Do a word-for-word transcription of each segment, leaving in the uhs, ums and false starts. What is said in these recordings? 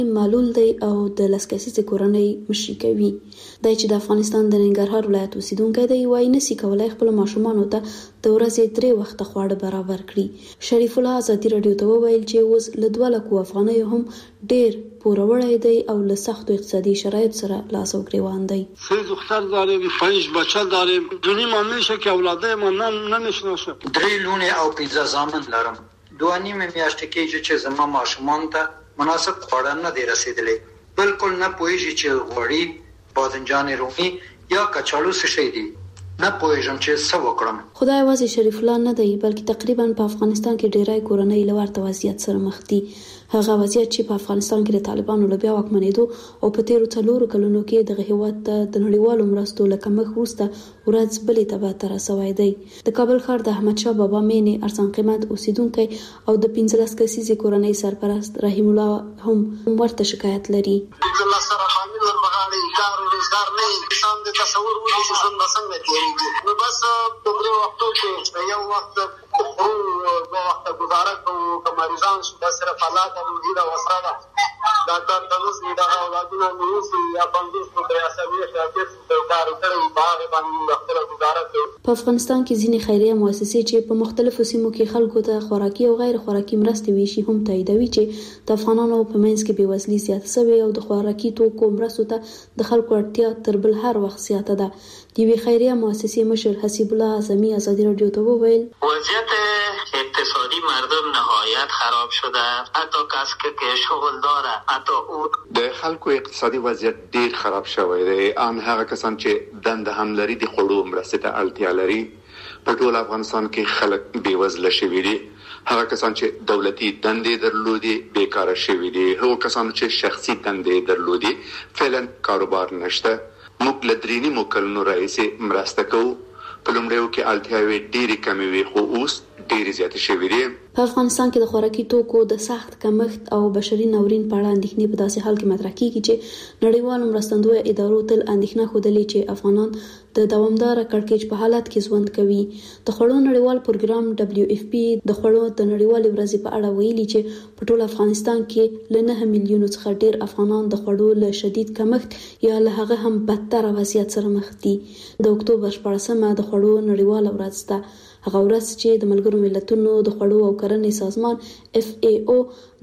معلول دی او د لس کسیزې کورنۍ مشري کوي. دی چې د افغانستان د ننګرهار ولایت اوسیدونکی دی وایي نسي کولای خپلو ماشومانو ته د ورځې درې وخته خواړه برابر کړي. شریف الله ازادي راډیو ته وویل چې اوس له دوه لکو افغانیو هم ډېر پوروړی دی او له سختو اقتصادي شرایط سره لاس او گریوان دی. سه دختر داریم، پنج بچه داریم. دونی ما میشه که اولاده ما نمیشناسم. درې لونې او پنځه زامن لرم. دوه نیمه میاشتې کېږي چې زما ماشومان ته مناسب خواړه نه دی رسیدلی. بالکل نه پوهیږي چې غوړي، بادنجان رومي یا کچالو څه شی دي. نه پوهیږم چې څه وکړم. خدای یوازې شریف الله نه دی بلکې تقریبا په افغانستان کې ډیری کورنۍ له ورته وضعیت سره مخ دي. هغه وضعیت چې په افغانستان کې د طالبانو له بیا واکمنېدو او په تیرو څلورو کلونو کې دغه هېواد ته د نړیوالو مرستو له کمښت وروسته ورځ بلې ته به ته رسوی دی. د کابل ښار د احمدشاه بابا مینې ارزان قیمت اوسیدونکی او د پنځلس کسیزې کورنۍ سرپرست رحیم الله هم ورته شکایت لري. پنځلس سره فامیل وربغاړي، کار او روزګار نه وي. انسان د تصور وړي چې ژوند به څنګه تېرېږي. نو بس په درې وختو کې یو وخت خورو، دوه وخته ګزاره کوو. که مریضان شو دا صرف الله ته روحي ده، وسره ده. ډاکټر ته نوځي، دغه اولادونه مې اوسي یا پنځوس شو که یا څلوېښت یا دېرش شو کار کړی، په هغې باندې موږ خپله ګزاره کوو. په افغانستان کې ځینې خیریه مؤسسې چې په مختلفو سیمو کې خلکو ته خوراکي او غیر خوراکي مرستې ویشي هم تاییدوي چې د افغانانو په منځ کې بېوزلي زیاته شوې او د خوراکي توکو مرستو ته د خلکو اړتیا تر بل هر وخت زیاته ده. د یوې خیریه مؤسسې مشر حسیب الله اعظمي ازادي راډیو ته وویل وضعیت اقتصادی مردم نهایت خراب شده، حتی کس که شغل داره، حتی او د خلکو اقتصادي وضعیت ډیر خراب شوی دی. ان هغه کسان چې دنده هم لري د خوړو مرستې ته اړتیا لري. په ټول افغانستان کې خلک بیوزله شوي دي. هغه کسان چې دولتي دندې درلودي بیکاره شوي دي. هغه کسان چې شخصي دندې درلودي فعلا کاروبار نشته. موږ له درې نیمو کلونو راهیسې مرسته کوو. په لومړیو کې اړتیاوې ډېرې کمې وې خو اوس ډېرې زیاتې شوې دي. په افغانستان کې د خوراکي توکو د سخت کمښت او بشري ناورین په اړه اندېښنې په داسې حال کې مطرح کیږي چې نړیوالو مرستندویه ادارو تل اندېښنه ښودلې چې افغانان د دوامداره کړکېچ په حالت کې ژوند کوي. د خوړو نړیوال پروګرام دبلیو اف پی د خوړو د نړیوالې ورځې په اړه ویلي چې په ټول افغانستان کې له نهه میلیونو څخه ډېر افغانان د خوړو له شدید کمښت یا له هغه هم بدتره وضعیت سره مخ دي. د اکتوبر شپاړسمه د خوړو نړیواله ورځ ده. هغه ورځ چې د ملګرو ملتونو د خوړو او کرنې سازمان اف ای او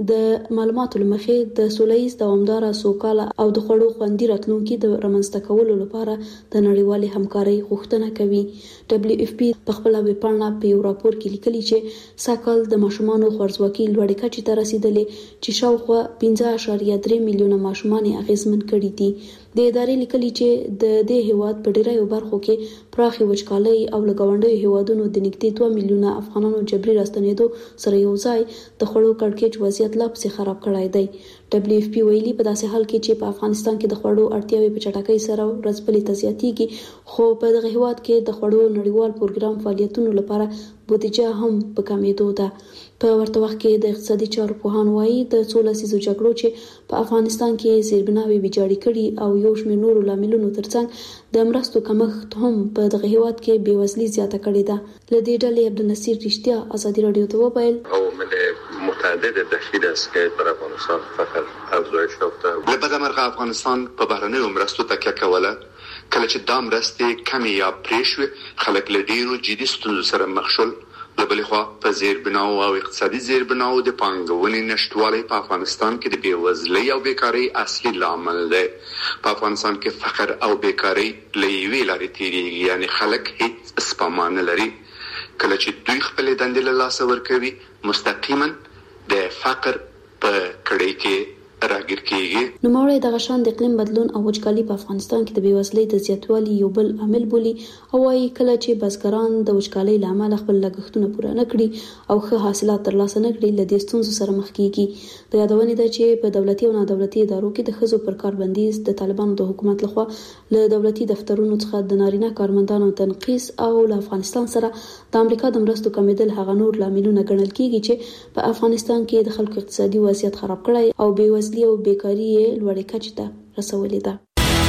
د معلوماتو لمخې د سولهییز دوامداره سوکاله او د خوړو خوندي راتلونکي د رامنځته کولو لپاره د نړیوالې همکارۍ غوښتنه کوي. دبلیو اف پی په خپله ویبپاڼه په یو راپور کې لیکلي چې سږکال د ماشومانو خوارځواکي لوړې کچې ته رسیدلې چې شاوخوا پنځه اعشاریه درې میلیونه ماشومان یې اغېزمن کړي دي. د ادارې لیکلي چې د دې هیواد په ډیریو برخو کې پراخې وچکالۍ او له ګاونډیو هیوادونو د نږدې دوه میلیونه افغانانو جبري راستنېدو سره یو ځای د خوړو کړکېچ وضعیت لا پسې خراب کړی دی. دبلیو اف پی ویلي په داسې حال کې چې په افغانستان کې د خوړو اړتیاوې په چټکۍ سره ورځ بلې ته زیاتېږي خو په دغه هیواد کې د خوړو نړیوال پروګرام فعالیتونو لپاره بودیجه هم په کمېدو ده. په ورته وخت کې د اقتصادي چارو پوهان وایي د څو لسیزو جګړو چې په افغانستان کې زیربناوې ویجاړې کړي او یو شمېر نورو لاملونو ترڅنګ د مرستو کمښت هم په دغه هیواد کې بېوزلي زیاته کړې ده. له دې ډلې عبدالنصیر رښتیا ازادي راډیو ته وویل عوامل متعدد دخیل است که بر افغانستان فقر افزایش یافته. له بده مرغه افغانستان په بهرنیو مرستو تکیه کوله. کله چې دا مرستې کمې یا پرې شوې خلک له ډېرو جدي ستونزو سره مخ شول. له بلې خوا په زیربناو او اقتصادي زیربناو د پانګونې نشتوالی په افغانستان کې د بېوزلۍ او بیکارۍ اصلي لامل دی. په افغانستان کې فقر او بیکارۍ له یوې لارې تېرېږي، یعنې خلک هېڅ سپما نه لري. کله چې دوی خپلې دندې له لاسه ورکوي مستقیما د فقر په کړۍ کې راګیر کېږي. نوموړی دغه شان د اقلیم بدلون او وچکالي په افغانستان کې د بېوزلۍ د زیاتوالي یو بل عامل بولي او وايي کله چې بزګران د وچکالۍ له امله خپل لګښتونه پوره نه کړي او ښه حاصلات ترلاسه نه کړي له دې ستونزو سره مخ کېږي. د یادونې ده چې په دولتي او نادولتي ادارو کې د ښځو پر کار بندیز د طالبانو د حکومت لخوا له دولتي دفترونو څخه د نارینه کارمندانو تنقیص او له افغانستان سره د امریکا د مرستو کمیدل هغه نور لاملونه ګڼل کېږي چې په افغانستان کې د خلکو اقتصادي وضعیت خراب کړی او بېوزلي او بیکاری یې لوړې کچې ته رسولې ده.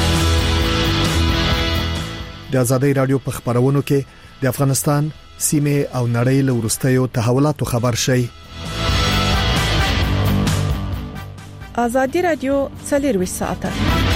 د ازادۍ راډیو په خبرونو کې د افغانستان سیمه او نړۍ له وروستیو تحولاتو خبر شي. ازادي رادیو څلورویشت ساعته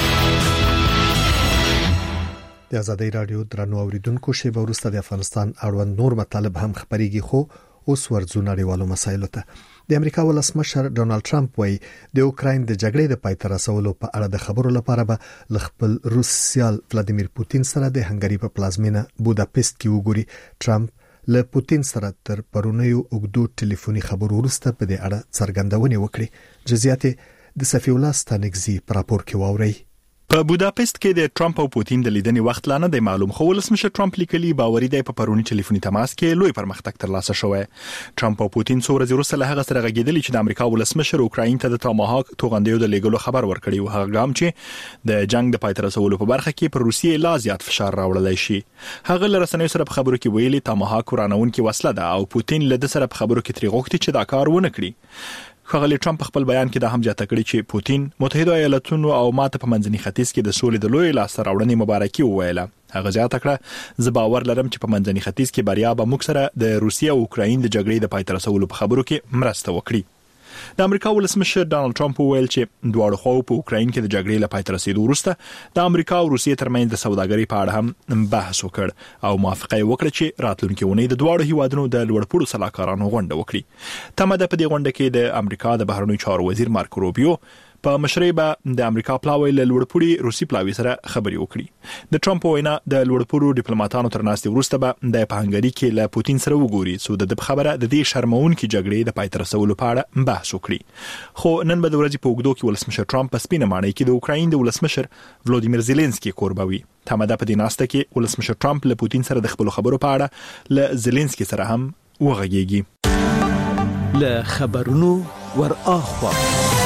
د ازادي رادیو درنو اوریدونکو شیبه ورسته د افغانستان اړوند نور مطالب هم خبريږي خو اوس ورځو نړیوالو مسایلو ته. د امریکا ولسمشر ډونالد ټرمپ وايي د اوکراین د جګړې د پای ته رسولو په اړه د خبرو لپاره به خپل روس سیال ولادیمیر پوتین سره د هنګری په پلازمینه بوداپست کې وګوري. ټرمپ له پوتین سره تر پرونیو اوږدو ټلیفوني خبرو وروسته په دې اړه څرګندونه وکړه. جزئیات د صفی الله ستانګزي پر راپور کې واوري. په بوداپست کې د ټرمپ او پوتین د لیدنې وخت لا نه دی معلوم، خو ولسمشر ټرمپ لیکلي باوري دی په پرونی ټلیفوني تماس کې لوی پرمختګ ترلاسه شوی. ټرمپ او پوتین څو ورځې وروسته له هغه سره غږیدلی چې د امریکا ولسمشر اوکراین ته د تاماهاک توغندیو د لیږلو خبر ورکړی او هغه ګام چې د جنگ د پای ته رسولو په برخه کې پر روسیې لا زیات فشار راوړلی شي. هغه له رسنیو سره په خبرو کې ویلي تاماهاک ورانونکې وسله ده او پوتین له د سره په خبرو کې تری غوښتي چې دا کار ونه کړي. خغلی ټرمپ خپل بیان کې دا هم جاته کړی چې پوتین متحده ایالاتونو او ماته په منځني ختیځ کې د سولې د لوی لاسته راوړنې مبارکي وویله. هغه زیاته کړه زه باور لرم چې په منځني ختیځ کې بریا به موږ سره د روسیې او اوکراین د جګړې د پای ته رسولو په خبرو کې مرسته وکړي. د امریکا ولسمشر ډونالد ټرمپ ویل چې دواړو خواو په اوکراین کې د جګړې لپاره پای ته رسیدو وروسته د امریکا او روسیې ترمنځ د سوداګرۍ په اړه هم بحث وکړ او موافقه وکړه چې راتلونکي اونۍ د دواړو هیوادونو د لوړپوړو سلاکارانو غونډه وکړي. تمه ده په دې غونډه کې د امریکا د بهرنیو چارو وزیر مارکو روبیو په مشرۍ به د امریکا پلاوی له لوړپوړي روسي پلاوی سره خبري وکړي. د ټرمپ وینا د لوړپوړو ډیپلوماټانو تر ناستې وروسته به د هنګری کې له پوتین سره وګوري څو د خبره د دې شرمونکې جګړې د پای ته رسولو په اړه بحث وکړي. خو نن به د ورځې په اوږدو کې ولسمشر ټرمپ په سپینه ماڼۍ کې د اوکراین د ولسمشر ولادیمیر زيلنسکي کوربوي. تمه ده په دې ناسته کې ولسمشر ټرمپ له پوتین سره د خپل خبرو په اړه له زيلنسکي سره هم وغږیږي. له خبرونو ور اخوا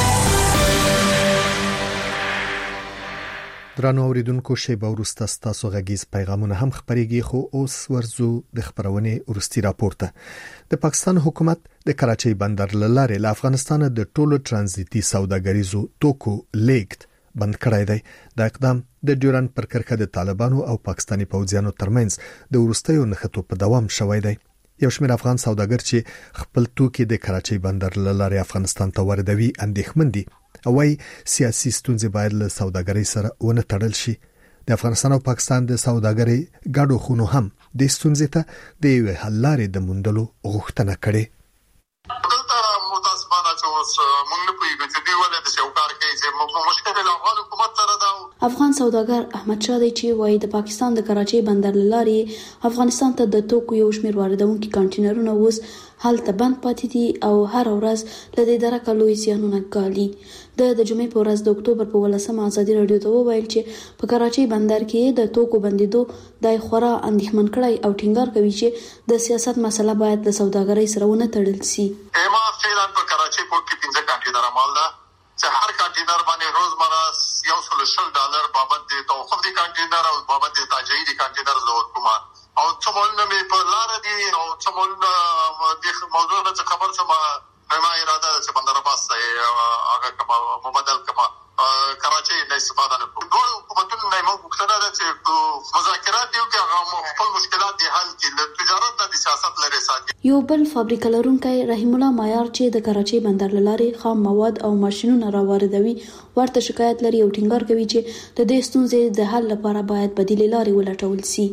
درنو اوریدونکو شیبه ورسته ستاسو غږیز پیغامونه هم خبريږي خو اوس ورزو د خبرونه ورستي راپورته. د پاکستان حکومت د کراچۍ بندر لاره له افغانستان د ټولو ترانزیتي سوداګریزو توکو لیږد بند کړی دی. د اقدام د ډیورن پر کرښه د طالبانو او پاکستاني پوځیانو ترمنځ د ورستیو نښتو په دوام شوی دی. یو شمېر افغان سوداګر چې خپل توکي د کراچۍ بندر لاره افغانستان ته واردوي اندېښمن دي او وايي سیاسي ستونزې باید له سوداګرۍ سره ونه تړل شي. د افغانستان او پاکستان د سوداګرۍ ګډو خونو هم د ستونزې ته د یو حل لارې د موندلو غوښتنه کړې. دلته متاسفانه چې اوس موږ نه پوهیږو چې دوی ولې د شوکار کوي چې مشکل له افغان حکومت سره ده. افغان سوداګر احمد شاه دی چې وايي د پاکستان د کراچۍ بندر لارې افغانستان ته د توکو یو شمېر واردونکي کانټینرونه اوس هلته بند پاتې دي او هر ورځ له دې درکه لوی زیانونه ګالي. د د جمعې په ورځ د اکتوبر په ولسمه ازادي رادیو ته وویل چې په کراچۍ بندر کې د توکو بندیدو د خورا اندېښمن کړی او ټینګار کوي چې د سیاست مسله باید د سوداګرۍ سره ونه تړل شي. ما فعلا په کراچۍ پورت کې پنځه کانټینر مال ده چې هر کانټینر باندې روزمره یو سل شل ډالر بابت د توقف دي کانټینر او بابت د تاجري دي کانټینر زور کوم او څومره مې په لار دي او څومره د موضوع نه خبر شوم. ما اراده چې بندر عباس هغه کما مبادل کما کراچۍ نه استفاده نه کوم. ټول حکومتونو نه موږ وکړه چې مذاکرات دیو کې هغه خپل مشکلات دي حل کړي، د تجارت د سیاست لري ساتي. یو بل فابریکه لرونکی رحیم الله مایار چې د کراچۍ بندر لارې خام مواد او ماشینونه راوړدوي ورته شکایت لري او ټینګار کوي چې د دې ستونزې د حل لپاره باید بدیلې لارې ولټول شي.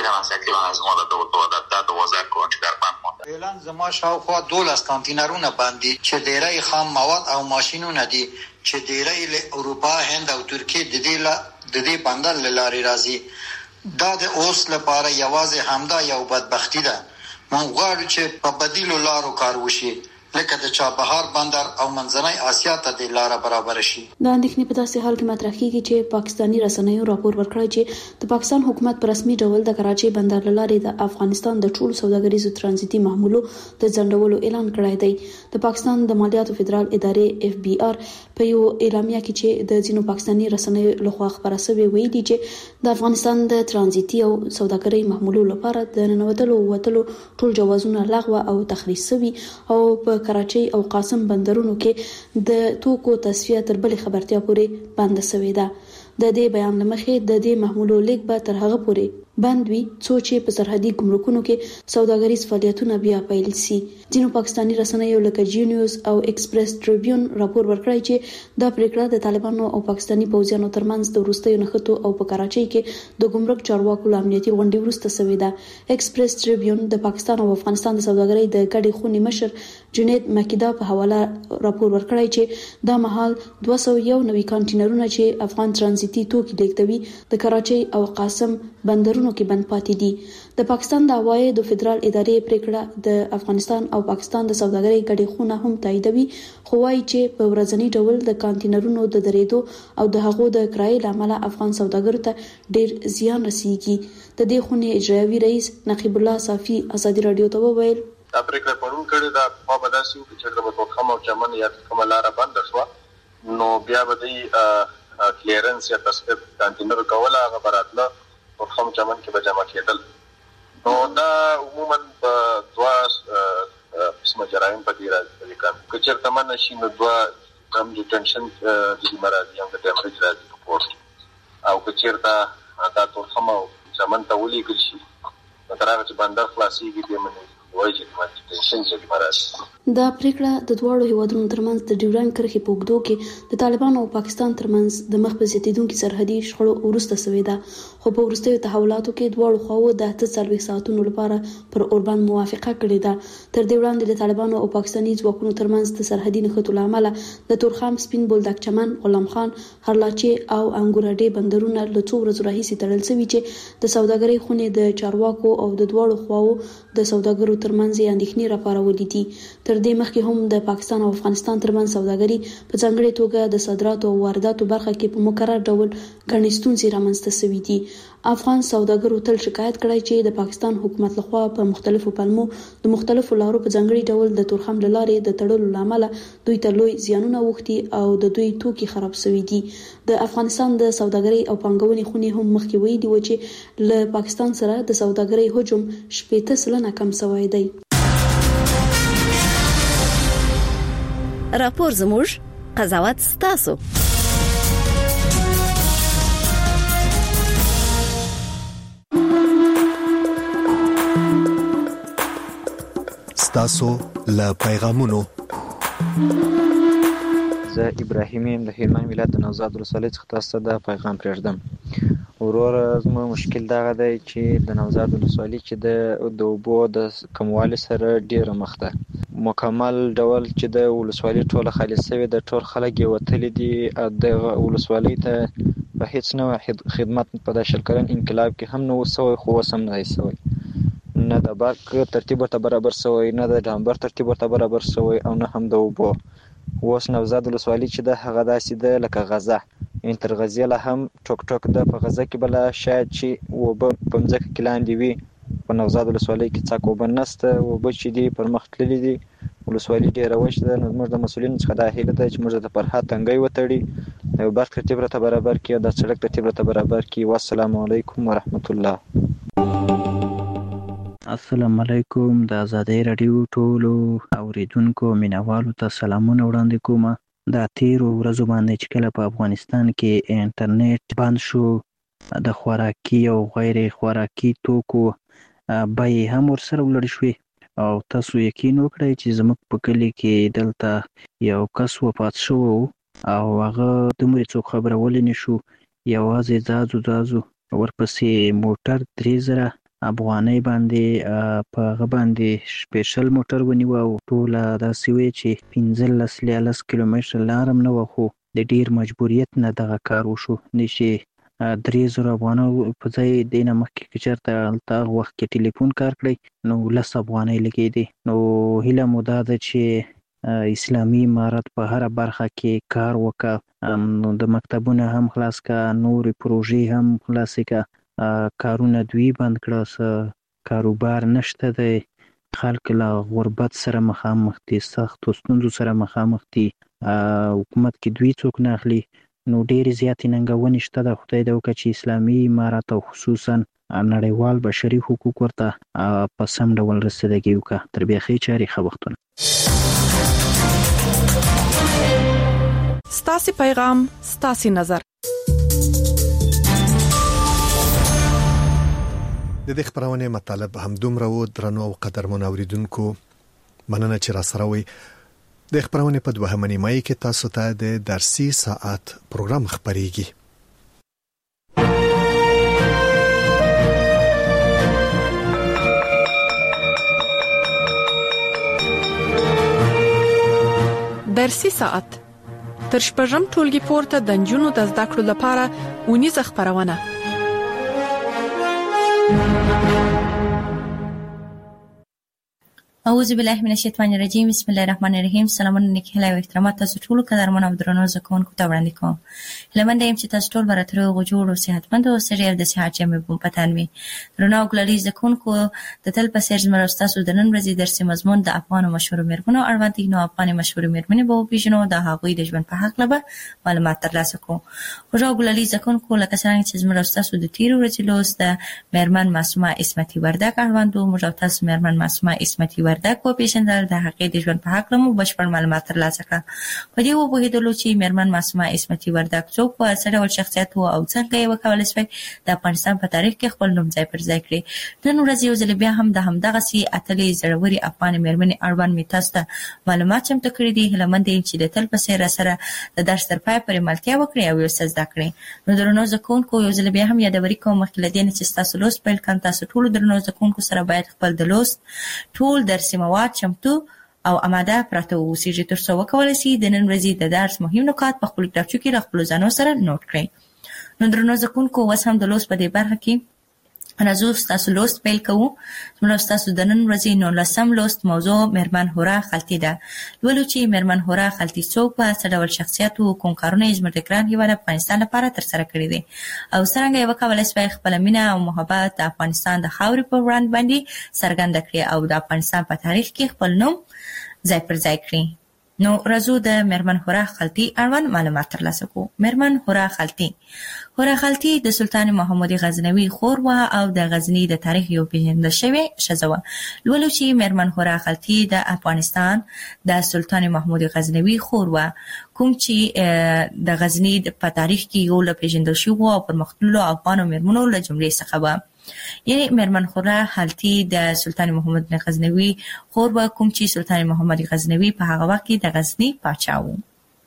اعلان زما شاوخوا دولس کانټینرونه باندې چې ډیری خام مواد او ماشینونه دي چې ډیری له اروپا، هند او ترکیه د دې لا د دې بندر لارې راځي. دا د اوس لپاره یوازې همدا یو بدبختی ده. مونږ غواړو چې په بدیلو لارو کار وشي لکه د چابهار بندر او منځنۍ اسیا ته د لار برابر شي. د اندېښنې په داسې حال کې مطرح کیږي چې پاکستاني رسنیو راپور ورکړی چې د پاکستان حکومت په رسمي ډول د کراچۍ بندر لارې د افغانستان د ټولو سوداګریزو ترانزیتي محمولو د ځنډولو اعلان کړی دی. د پاکستان د مالیاتو فدرال ادارې اف بي آر په یو اعلامیه کې چې د ځینو پاکستاني رسنیو لخوا خبره شوې ویلي چې د افغانستان د ترانزیتي او سوداګرۍ محمولو لپاره د ننوتلو او وتلو ټول جوازونه لغوه او تخریب شوي او په کراچۍ او قاسم بندرونو کې د توکو تصفیه تر بلې خبرتیا پورې بند شوې ده. د دې بیان لمخې د دې محمولو لیک به تر هغه پورې بند وي څو چې په سرحدي ګمرکونو کې سوداګریز فعالیتونه بیا پیل شي. ځینو پاکستاني رسنیو لکه جی نیوز او ایکسپریس ټریبیون راپور ورکړی چې دا پریکړه د طالبانو او پاکستاني پوځیانو ترمنځ د وروستیو نښتو او په کراچۍ کې د ګمرک چارواکو له امنیتي غونډې وروسته شوې ده. ایکسپریس ټریبیون د پاکستان او افغانستان د سوداګرۍ د ګډې خونې مشر جنید مکیدا په حواله راپور ورکړی چې دا مهال دوه سوه یو نوي کانټینرونه چې افغان ترانزیتي توکي لیږدوي د کراچۍ او قاسم بندرونو کې بند پاتې دي. د پاکستان د عوایدو فدرال ادارې پریکړه د افغانستان او پاکستان د سوداګرۍ ګډې خونه هم تاییدوي، خو وايي چې په ورځنی ډول د کانټینرونو د درېدو او د هغو د کرایې لامل افغان سوداګرو ته ډیر زیان رسیږي. د دې خونې اجرایوي رئیس نقیب الله صافي ازادي رادیو ته وویل دا پریکړه پرون کړې ده په بداسي چې د وټوخم او چمن یا کوم لار بند شو نو بیا به د کلیرنس یا تصفیه کانټینر کوله هغه براتله وټوخم چمن کې به جمع کېدل. نو دا عموما په دوا قسمه جرایم په دې راځي که چېرته منع شي نو دوه کم ډیټنشن د مرادي هم د ډیمریج راځي په پورت او که چېرته دا وټوخم او چمن ته ولېږل شي نو تر هغه چې بندر خلاصېږي بیا منې وایي چې ما ډیټنشن چې مرادي. دا پریکړه د دواړو هیوادونو ترمنځ د ډیورنډ کرښې په اوږدو کې د طالبانو او پاکستان ترمنځ د مخ په زیاتېدونکي سرحدي شخړو وروسته شوې ده، خو په وروستیو تحولاتو کې دواړو خواوو د اته څلوېښت ساعتونو لپاره پر اوربند موافقه کړې ده. تر دې وړاندې د طالبانو او پاکستاني ځواکونو ترمنځ د سرحدي نښتو له امله د تورخم، سپین بولدک چمن، غلام خان، هرلاچې او انګوراډې بندرونه له څو ورځو راهیسې تړل شوي چې د سوداګرۍ خونې د چارواکو او د دواړو خواوو د سوداګرو ترمنځ یې اندېښنې راپارولې دي. تر دې مخکې هم د پاکستان او افغانستان ترمنځ سوداګري په ځانګړې توګه د صادراتو او وارداتو برخه کې په مکرر ډول ګڼې ستونزې رامنځته شوې دي. افغان سوداګرو تل شکایت کړی چې د پاکستان حکومت لخوا په مختلفو پلمو د مختلفو لارو په ځانګړي ډول د تورخم له لارې د تړلو لامل دوی ته لوی زیانونه اوښتي او د دوی توکي خراب شوي دي. د افغانستان د سوداګرۍ او پانګونې خونې هم مخکې ویلي و چې له پاکستان سره د سوداګرۍ حجم شپېته سلنه کم شوی دی. راپور زموږ قضاوت ستاسو. ستاسو له پیغامونو زه ابراهیم یم د هلمند ولایت د نوزاد ولسوالۍ څخه تاسو ته دا پیغام پرېږدم. ورور زموږ مشکل دغه دی چې د نوزاد ولسوالۍ چې د د اوبو د کموالي سره ډېره مخ ده. مکمل ډول چې د ولسوالۍ ټوله خالي شوې ده، ټول خلک یې وتلي دي. دغه ولسوالۍ ته په هېڅ نوع خدمت په دا شل کلن انقلاب کې هم نه و سوی، خو اوس هم نه دی سوی. نه د برق ترتیب ورته برابر سوی، نه د ډامبر ترتیب ورته برابر سوی، او نه هم د اوبو. اوس نوزاد ولسوالۍ چې ده هغه داسې ده لکه غزه، یعنې تر غزې له هم ټوک ټوک ده. په غزه کې بله شاید چې اوبه په مځکه کې لاندې وي، په نوزاد ولسوالۍ کې څاک اوبه نشته. اوبه چې دي پر مخ تللي دي، ولسوالۍ ډېره وچ ده. نو زموږ د مسؤلینو څخه دا هیله ده چې موږ د فرهاد تنګی وتړي، د یو برق ترتیب راته برابر کړي او د سړک ترتیب راته برابر کړي. والسلام علیکم ورحمت الله. السلام علیکم. د آزادۍ راډیو ټولو اوریدونکو مینوالو ته سلامونه وړاندې کوم. دا تیرو ورځو باندې چې کله په افغانستان کې انټرنیټ بند شو، د خوراکي او غیر خوراکي توکو بیې هم ورسره ولړ شوې، او تاسو یقین وکړئ چې زموږ په کلي کې دلته یو کس وفات شوی و او هغه دومره څوک خبرولې نه شو. یوازې ځازو ځازو ورپسې موټر درې زره افغانۍ باندې په هغه باندې سپیشل موټر ونیوه او ټوله داسې وی چې پنځلس لیالس کیلومتره لار هم نه وه، خو د ډېر مجبوریت نه دغه کار وشو. نه چې درې زره افغانۍ په ځای دې نه مخکې که چېرته هلته هغه وخت کې ټلیفون کار کړی نو لس افغانۍ لګېدې. نو هیله مو دا ده چې اسلامي امارت په هره برخه کې کار وکړه، نو د مکتبونه هم خلاص کړه، نورې پروژې هم خلاصې کړه، کارونه دوی بند کړه، کاروبار نشته دی، خلک له غربت سره مخامخ دي، سختو ستونزو سره مخامخ دي، حکومت کې دوی څوک نه اخلي. نو ډېرې زیاتې ننګونې شته ده. خدای دې وکړه چې اسلامي امارت او خصوصا نړیوال بشري حقوق ورته په سم ډول رسیدګي وکړه. تر بیا ښې چارې، ښه وختونه. ستاسې پیغام ستاسې نظر. د دې خبرونه مطلب هم دومره و درنو او قدرمن اوریدونکو مننه چې را سره وي د خبرونه په دوهمه نیمه کې تاسو ته د درسي ساعت پروګرام خبريږي. درسي ساعت تر شپږم ټولګي پورته د نجونو د زده کړو لپاره اونیزه خبرونه. اعوذ بالله من الشیطان الرجیم. بسم الله الرحمن الرحیم. سلامونه نیکی هیله او احترامات تاسو ټول قدرمن او درنو زکونکو ته وړاندې کوم. هلمند یم چې تاسو ټول براتره او جوړ او صحتمند او سړي د صحت جامې په پتان وي. درنو ګلالي زکونکو د تل په سر زمرا تاسو د نن ورځې درسي مضمون د افغان مشهور میرمنو اړوند دي. نو افغان مشهور میرمنې به پیژنو د هغوی د ژوند په حق لبه معلومات ترلاسه کوو. ورو ګلالي زکونکو لکه څنګه چې زمرا تاسو د تیر ورځې لوست د میرمن معصومه اسمتي وردک اړوند او موږ تاسو میرمن معصومه اسمتي وردک په پیژندل د حقیقت د ژوند په حق لمو بشپړ معلومات ترلاسه کړه. په دې وبهیدلو چې میرمن معصومه اسمتي وردک څوک و، څه ډول شخصیت و او څنګه یې وکولای شوی د افغانستان په تاریخ کې خپل نوم ځای پر ځای کړي. نن ورځ یو ځل بیا هم د همدغه سي اتلې زړوري افغان میرمنې اړوند می تاسو ته معلومات چمتو کړي دي. هلمند چې د تل په سر سره د درس تر پای پورې ملتیا وکړي او یو څه زده کړي. نو درنو زکونکو یو ځل بیا هم یادوري کوم مخکې لدین چې تاسو لوست پیل کړئ. تاسو ټول درنو زکونکو سره باید خپل د لوست ټول درسي مواد چمتو او اماده پراته اوسئ تر څو وکولای شي د نن ورځې د درس مهم نکات په خپل کتابچو کې خپل ځانو سره نوٹ کړئ. نو درنو زکونکو اوس هم د لوست په دې برخه کې راځو تاسو لوست پیل کوو. نو تاسو د نن ورځې نو لسم لوست موضوع میرمن هورا خلطی ده. ولو چې میرمن هورا خلطی څوک په څه ډول شخصیت او کوم کارونه یې زموږ د ګران هیواد افغانستان لپاره تر سره کړی دي او څنګه یې وکولای شوی خپل مینه او محبت د افغانستان د خاورې په وړاندې باندې څرګند کړي او د افغانستان په تاریخ کې خپل نوم ځای پر ځای کړي. نو راځو د میرمن هورا خلطی اړوند معلومات ترلاسه کوو. میرمن هورا خلطی هورا خلطی د سلطان محمود غزنوي خور و او د غزنی د تاریخ یو پیژندل شوی ښځه وه. لولو چې میرمن هورا خلطی د افغانستان د سلطان محمود غزنوي خور و، کوم چې د غزنی په تاریخ کې یو له پیژندل شوی او پرمختللو افغان میرمنو له جملې څخه و. یعنی میرمن هورا خلطی د سلطان محمود غزنوي خور و، کوم چې سلطان محمد غزنوي په هغه وخت کې د غزنی پاچا و.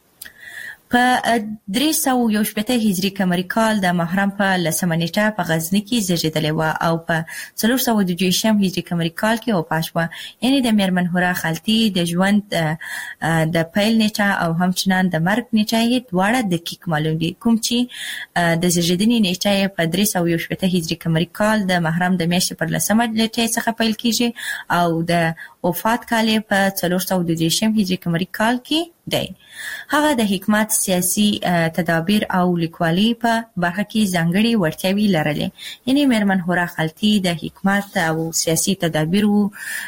په درې سوه یو شپېته هجري قمري کال د محرم په لسمه نیټه په غزني کې زیږېدلې وه او په څلور سوه دوه دېرشم هجري قمري کال کې وفات شوه. یعنې د میرمن هورا خلطي د ژوند د پیل نیټه او همچنان د مرګ نیټه یې دواړه دقیق معلوم دي. کوم چې د زیږېدنې نیټه یې په درې سوه یو شپېته هجري قمري کال د محرم د میاشتې پر لسمه نیټه څخه پیل کیږي او د وفات کال یې په څلور سوه دوه دېرشم هجري قمري کال کې دی. هغه د حکمت، سیاسي تدابیر او لیکوالي په برخه کې ځانګړي وړتیاوې لرلې. یعنی میرمن هورا خلطي د حکمت او سیاسي تدابیرو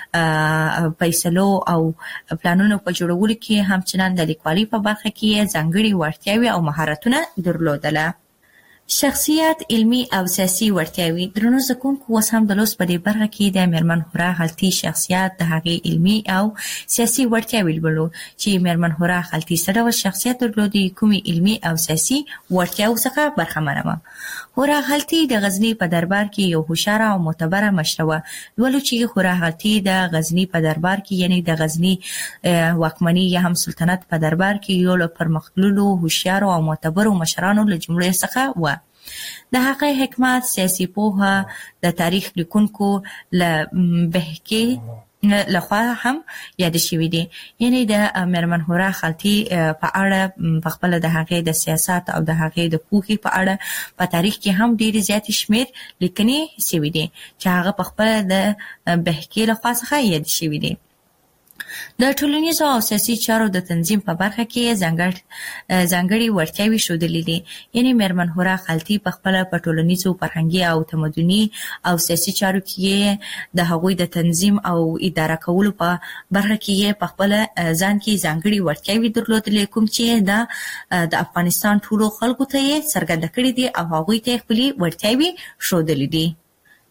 فیصلو او پلانونو په جوړولو کې همچنان د لیکوالي په برخه کې ځانګړي وړتیاوې او مهارتونه درلودله. شخصیت، علمي او سیاسي وړتیاوې. درنو زکونکو اوس هم د لوست په دې برخه کې د میرمن هورا خلطي شخصیت، د هغې علمي او سیاسي وړتیاوې لولو چې میرمن هورا خلطي څه ډول شخصیت درلودي، کومې علمي او سیاسي وړتیاوو څخه برخمنه وه. هورا خلطي د غزني په دربار کې یو هوښیاره او معتبره مشره وه. لولو چې هورا خلطي د غزني په دربار کې یعنی د غزني واکمني یا هم سلطنت په دربار کې یو له پرمختللو هوښیارو او معتبرو مشرانو له جملې څخه وه. د هغه حکمت، سیاسي پوهه د تاریخ لیکونکو له بهکې لخوا هم یاد شوي دي. یعنی د میرمن هورا خلطي په اړه په خپل د هغې د سیاست او د هغې د پوهې په اړه په تاریخ کې هم ډېرې زیاتې شمېر لیکنې شوي دي چې هغه په خپل د بهکې لخوا څخه یاد شوي دي. د ټولنیزو او سیاسي چارو د تنظیم په برخه کې ځانګړي وړتیاوې ښودلې دي. یعنی میرمن هورا خلطي په خپله په ټولنیزو، فرهنګي او تمدني او سیاسي چارو کې د هغوی د تنظیم او اداره کولو په برخه کې په خپله ځان کې ځانګړي وړتیاوې درلودلې، کوم چې د افغانستان ټولو خلکو ته یې څرګنده کړي دي او هغوی ته یې خپلې وړتیاوې ښودلې دي.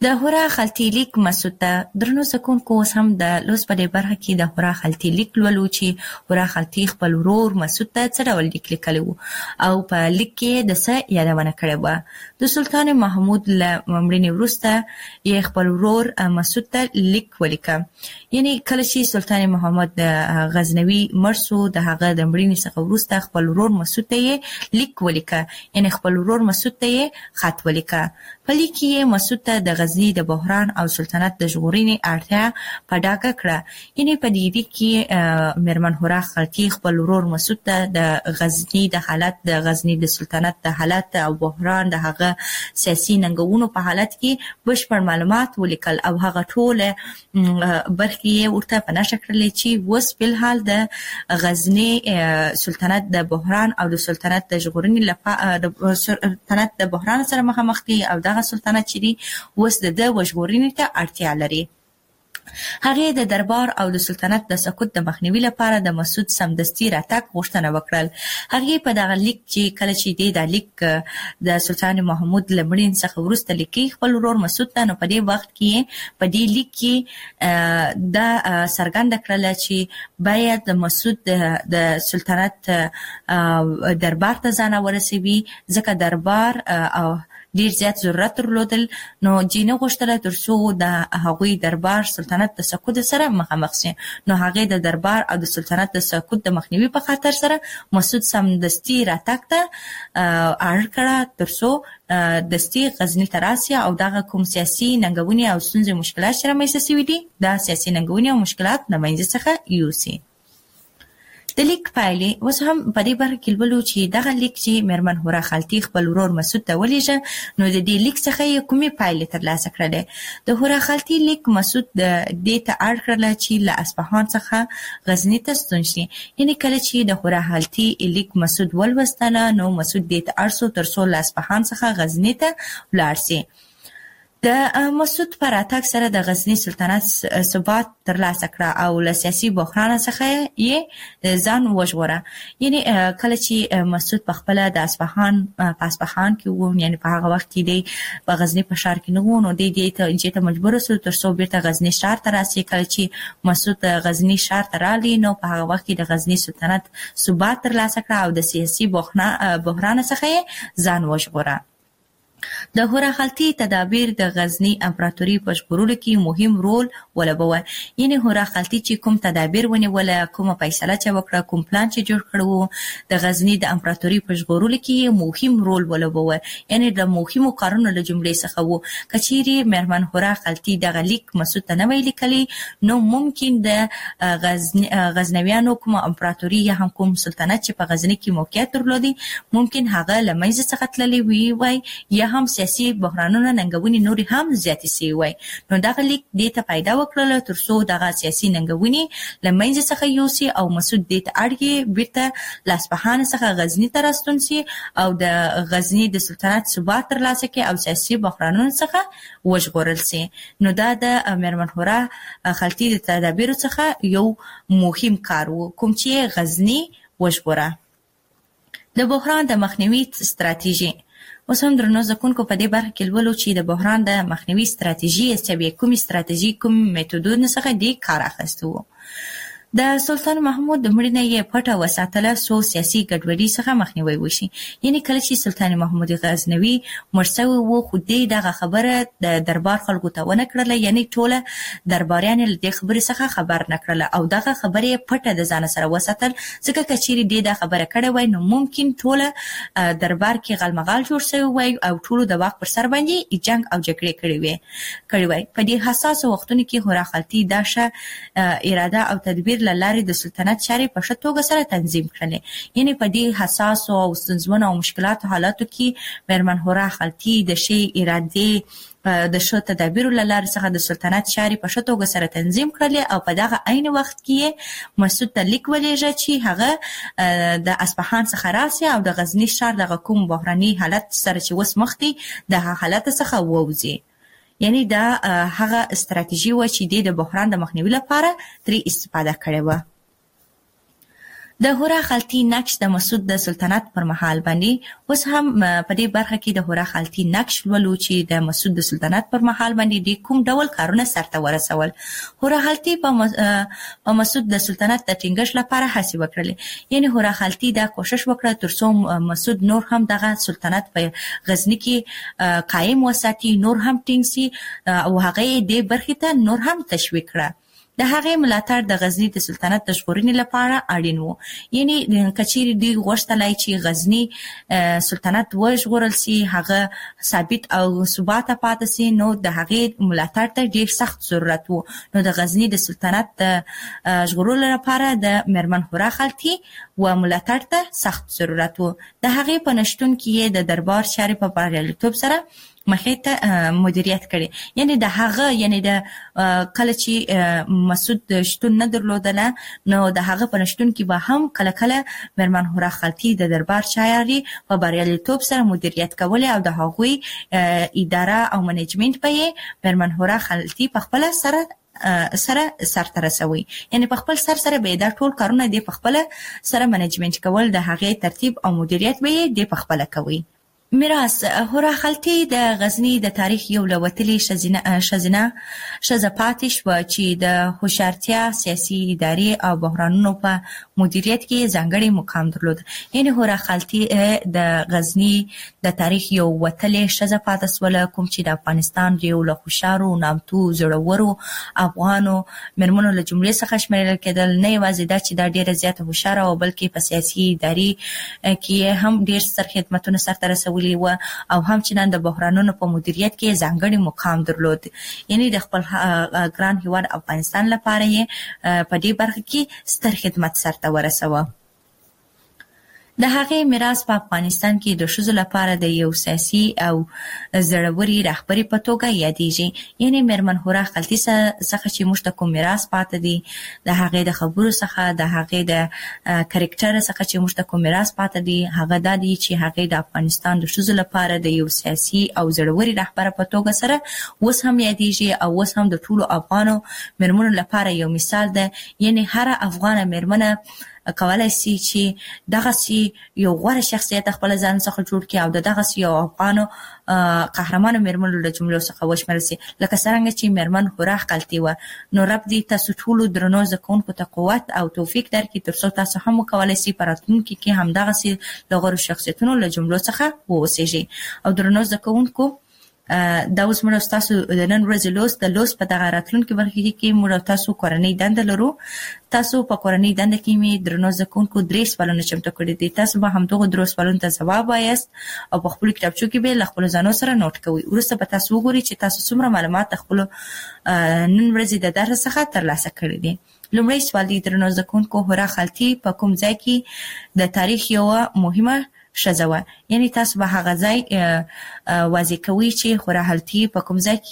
د هورا خلطي لیک مسعود ته درنو سکونکو اوس هم د لوست په دې برخه کې د هورا خلطي لیک لولو چې هورا خلطي خپل ورور مسعود ته څه ډول لیک لیکلی و او په لیک کې د څه یادونه کړې وه. د سلطان محمود له مړینې وروسته یې خپل ورور مسعود ته لیک ولیکه. یعنی کله چې سلطان محمد غزنوي مړ شو د هغه د مړینې څخه وروسته خپل ورور مسعود ته یې لیک ولیکه، یعنی خپل ورور مسعود ته یې خط ولیکه. په لیک کې مسعود ته د غزني د بحران او سلطنت د ژغورنې اړتیا په ډاګه کړه. یعنی په دې لیک کې میرمن هورا خلطي خپل ورور مسعود ته د غزني د حالت د غزني د سلطنت د حالت او بحران د هغه سیاسي ننګونو په حالت کې بشپړ معلومات ولیکل او هغه ټول برخې ورته په نښه کړلې چې اوس فلحال د غزني سلطنت د بحران او د سلطنت د ژغورنې لپاره د سلطنت د بحران سره مخامخ دي او دغه سلطنت چې دی اوس د د وژغورنې ته اړتیا لري. هغې د دربار او د سلطنت د سقوط د مخنیوي لپاره د مسعود سمدستي راتګ غوښتنه وکړل. هغې په دغه لیک چې کله چې دی دا لیک د سلطان محمود له مړینې څخه وروسته لیکي خپل ورور مسعود ته، نو په دې وخت کې په دې لیک کې دا څرګنده کړله چې باید د مسعود د سلطنت دربار ته ځان ورسوي، ځکه دربار او ډیر زیات ضرورت درلودل. نو جینه غوښتله تر څو د هغوی دربار سلطنت د سقوط سره مخامخ شي، نو هغې د دربار او د سلطنت د سقوط د مخنیوي په خاطر سره مسعود سمدستي راتګ ته اړ کړه تر څو دستي غزني ته راسي او دغه کوم سیاسي ننګونې او ستونزې مشکلات چې رامنځته شوي دي دا سیاسي ننګونې او مشکلات له منځه څخه یوسي. د لیک پایلې اوس هم په دې برخه کې لولو چې دغه لیک چې میرمن هورا خلطي خپل ورور مسعود ته ولېږه، نو د دې لیک څخه یې کومې پایلې ترلاسه کړلې. د هورا خلطي لیک مسعود د دې ته اړ کړله چې له اصفهان څخه غزني ته ستون شي. یعنې کله چې د هورا خلطي لیک مسعود ولوستله نو مسعود دې ته اړ شو تر څو له اصفهان څخه غزني ته ولاړ شي. د مسعود په راتګ سره د غزني سلطنت ثبات ترلاسه کړه او له سیاسي بحران څخه یې ځان وژغوره. یعنی کله چې مسعود په خپله د اصفهان په اصفهان کې و، یعنی په هغه وخت کې دی په غزني په ښار کې نه و، نو دی دې ته دې ته مجبور شو تر څو بیرته غزني ښار ته راسي. کله چې مسعود غزني ښار ته راغلی نو په هغه وخت کې د غزني سلطنت ثبات ترلاسه کړه او د سیاسي بحران څخه یې ځان وژغوره. د هورا خلطي تدابیر د غزني امپراتوري په ژغورلو کې مهم رول ولوبوه. یعنی هورا خلطي چې کوم تدابیر ونیوله، کومه فیصله چې وکړه، کوم پلان چې جوړ کړی و د غزني د امپراتوري په ژغورلو کې مهم رول ولوبوه. یعنی د مهمو کارونو له جملې څخه و. که چیرې میرمن هورا خلطي دغه لیک مسعود ته نه وی لیکلی نو ممکن د غزنویانو کومه امپراتوري یا هم کوم سلطنت چې په غزني کې موقعیت درلودي ممکن هغه له منځه څخه تللی وي وای یا هم سیاسي بحرانونه ننګونې نورې هم زیاتې شوي وای. نو دغه لیک دې ته پیدا وکړله تر څو دغه سیاسي ننګونې له منځه څخه یوسي او مسعود دې ته اړ کړي بیرته له اصفهان څخه غزني ته راستون سي او د غزني د سلطنت ثبات ترلاسه کړي او سیاسي بحرانونو څخه وژغورل سي. نو دا د میرمن هورا خلطي د تدابیرو څخه یو مهم کار و کوم چې غزني وژغوره. د بحران د مخنیوي ستراتیژي اوس هم درنو زکونکو په دې برخه کې لولو چې د بحران د مخنیوي ستراتیژي چې کومې ستراتیژي کوم میتودونه څخه دی کار اخیسته و. د سلطان محمود د مړینې یې پټه وساتله څو سیاسي ګډوډۍ څخه مخنیوی وشي. یعنی کله چې سلطان محمود غزنوي مړ شوی و خو دې دغه خبره د دربار خلکو ته ونه کړله، یعنی ټوله درباریان له دې خبرې څخه خبر نه کړله او دغه خبرې یې پټه د ځانه سره وساتل، ځکه که چیرې دې دا خبره کړې وای نو ممکن ټوله دربار کې غالمغال جوړ شوی وای او ټولو د واک پر سر باندې جنګ او جګړې کړې وای کړې وای. په دې حساسو وختونو کې هورا خلطي دا ښه اراده او تدبیر له لارې د سلطنت چارې په ښه توګه سره تنظیم کړلې. یعنی په دې حساسو او ستونزمنو او مشکلاتو حالاتو کې میرمن هورا خلطي د ښې ارادې د ښه تدابیرو له لارې څخه د سلطنت چارې په ښه توګه سره تنظیم کړلې او په دغه عین وخت کې مسعود ته لیک ولېږه چې هغه د اصفهان څخه راسي او د غزني ښار دغه کوم بحراني حالت سره چې اوس مخ دی دغه حالت څخه ووځي. یعنی دا هغه استراتیژي و چې د بحران د مخنیوي لپاره ترې استفاده کړې وه. د هورا خالتي نقش د مسعود د سلطنت پر مهال باندې اوس هم په دې برخه کې د هورا خالتي نقش ولو چې د مسعود د سلطنت پر مهال باندې د کوم ډول کارونه سرته ورسول. هورا خالتي په مسعود د سلطنت د ټینګښت لپاره هڅې وکړلې، یعنی هورا خالتي دا کوشش وکړه ترڅو مسعود نور هم دغه سلطنت په غزنی کې قائم وساتي، نور هم ټینګ سي او هغه دې برخې ته نور هم تشویق کړه. د هغې ملاتړ د غزنی د سلطنت د ژغورنې لپاره اړین و، یعنی کچېرې دوی غوښتلای چې غزنی سلطنت وژغورل سي، هغه ثابت او ثباته پاتې سي، نو د هغې ملاتړ ته ډېر سخت ضرورت و. نو د غزنی د سلطنت د ژغورلو لپاره د میرمن هورا خالتي و ملاتړ ته سخت ضرورت و. د هغې په نشتون کې د دربار چارې په بریالیتوب سره مخې ته مدیریت کړي، یعنی د هغه یعنی د کله چې مسعود شتون نه درلودله نو د هغه په نشتون کې به هم کله کله میرمن هورا خالتي د دربار چارې په بریالیتوب سره مدیریت کولې او د هغوی اداره او منیجمنت په یې میرمن هورا خالتي په خپل سره سره سرته رسوي، یعنی په خپل سر سره به دا ټول کارونه دی په خپل سره منیجمنت کول، د هغې ترتیب او مدیریت به یې دی په خپل کوي. میراث هورا خالتي د غزنی د تاریخ یو لوتلی شزینه شزینه شزه پاتې شوه چې د هوښیارتیا، سیاسي، اداري او بحرانونو په مدیریت کې ځانګړی مقام درلود. یعنی هورا خالتي د غزنی د تاریخ یو وتلی شزه پاتې سوله، کوم چې د افغانستان د یو له هوښیارو، نامتو، زړورو افغانو میرمنو له جملې څخه شمیرل کېدل. نه یوازې دا چې دا ډېره زیاته هوښیاره وه، بلکې په سیاسي، اداري کې هم ډېر ستر خدمتونه سرته رسولي و او هم چې نن د بحرانونو په مدیریت کې ځانګړی مقام درلود. یعنی د خپل ګران هیواد افغانستان لپاره یې په دې برخه کې ستر خدمت سرته ورسوه. د هغې میراث په افغانستان کې د ښځو لپاره د یو سیاسي او زړوري رهبري په توګه یادېږي. یعنی میرمن هورا خالتي څخه چې موږ ته کوم میراث پاتې دی، د هغې د خبرو څخه، د هغې د کرکټر څخه چې موږ ته کوم میراث پاتې دی، هغه دا دی چې هغې د افغانستان د ښځو لپاره د یو سیاسي او زړوري رهبره په توګه سره اوس هم یادېږي او اوس هم د ټولو افغانو میرمنو لپاره یو مثال ده. یعنی هر افغانه میرمنه کولای سي چې دغسې یو غوره شخصیت خپل ځان څخه جوړ کړي او د دغسې یو افغانو قهرمانو میرمنو له جملو څخه وشمېرل سي، لکه څرنګه چې میرمن هورا خالتي وه. نو رب دې تاسو ټولو درنو زده کوونکو ته قوت او توفیق درکړي ترڅو تاسو هم وکولای سي په راتلونکي کې همدغسې له غوره شخصیتونو له جملو څخه واوسېږئ. او درنو زده کوونکو، دا اوس موږ ستاسو د نن ورځې لوست د لوست په دغه راتلونکي برخه کې موږ تاسو کورنۍ دنده لرو. تاسو په کورنۍ دنده کې مې درنو زده کوونکو درې سوالونه چمتو کړي دي. تاسو به همدغو درو سوالونو ته ځواب وایاست او په خپلو کتابچو کې به له خپلو ځانو سره نوټ کوئ. وروسته به تاسو وګورئ چې تاسو څومره معلومات د خپلو نن ورځې د درس څخه ترلاسه کړي دي. لومړی سوال دی، درنو زده کوونکو، هورا خالتي په کوم ځای کې د تاریخ یوه مهمه ښځه وه؟ یعنی تاسو به هغه ځای واضح کوئ چې هورا خالتي په کوم ځای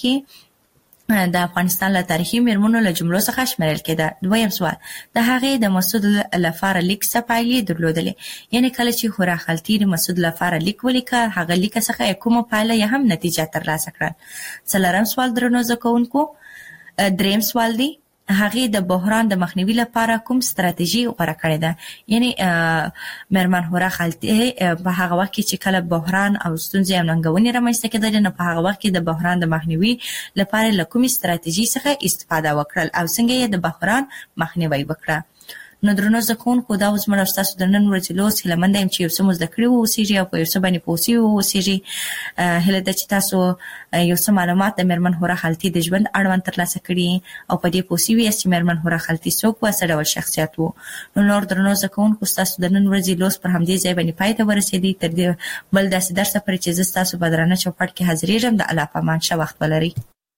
کې د افغانستان له تاریخي میرمنو له جملو څخه شمیرل کېده. دویم سوال، د هغې د مسعود لپاره لیک څه پایلې درلودلې؟ یعنی کله چې هورا خالتي د مسعود لپاره لیک ولیکه، هغه لیک څخه کومه پایله یا هم نتیجه ترلاسه کړه؟ څلورم سوال، درنو زده کوونکو، دریم سوال دی، هغې د بحران د مخنیوي لپاره کوم ستراتیژي غوره کړې ده؟ یعنی میرمن هورا خالتي په هغه وخت کې چې کله بحران او ستونزې او ننګونې رامنځته کېدلې، نو په هغه وخت کې د بحران د مخنیوي لپاره له کومې ستراتیژي څخه استفاده وکړل او څنګه یې د بحران مخنیوی وکړه؟ نو درنو زده کوونکو، دا اوس موږ ستاسو د نن ورځې لوست هیله منده یم چې یو څه مو زده کړي واوسېږي او په یو څه باندې پوه سوي واوسېږي. هیله ده چې تاسو یو څه معلومات د میرمن هورا خالتي د ژوند اړوند ترلاسه کړي او په دې پوه سوي یاست چې میرمن هورا خالتي څوک وه، څه ډول شخصیت و. نو نور درنو زده کوونکو، ستاسو د نن ورځې لوست پر همدې ځای باندې پای ته ورسېدی. تر دې بل داسې درسه پورې چې زه ستاسو په درانه چوپړ کې حاضرېږم، د الله په امان ښه وخت ولرئ.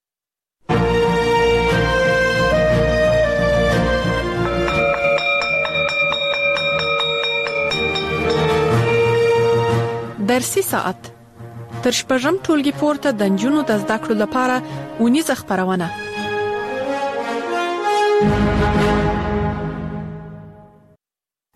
درسي ساعت تر شپږم ټولګي پورته د نجونو د زده کړو لپاره ونیزه خپرونه.